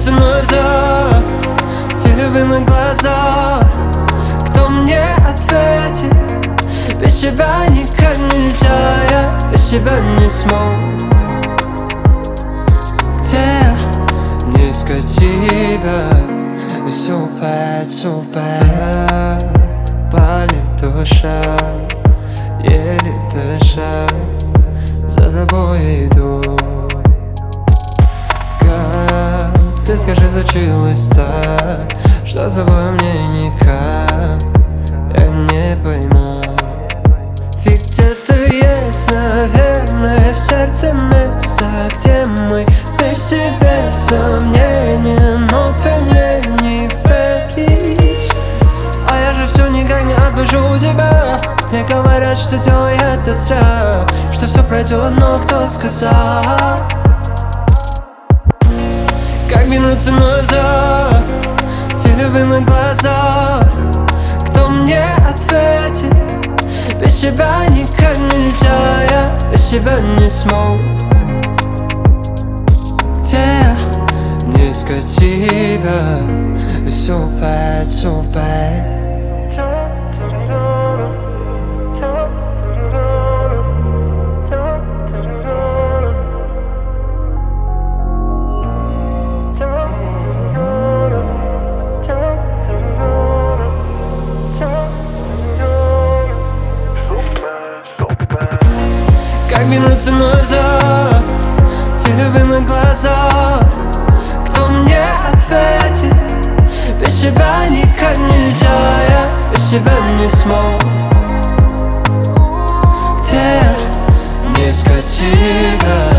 вернуться назад, те любимые глаза. Кто мне ответит? Без тебя никак нельзя, я без тебя не смог. Где мне искать тебя? Супер, супер, болит душа, еле дыша, за тобой иду. Как ты, скажи, случилось так, что с тобой мне никак, я не пойму. Ведь где-то есть, наверное, в сердце место, где мы вместе без сомнения. Но ты мне не веришь, а я же все никак не отпущу тебя. Мне говорят, что делаю это зря, что все пройдет, но кто сказал? Как вернуться назад, те любимые глаза. Кто мне ответит? Без тебя никак нельзя, я без тебя не смог. Где мне искать тебя? Супер, супер. Как вернуться назад, те любимые глаза. Кто мне ответит? Без тебя никак нельзя, я без тебя не смог. Где мне искать тебя?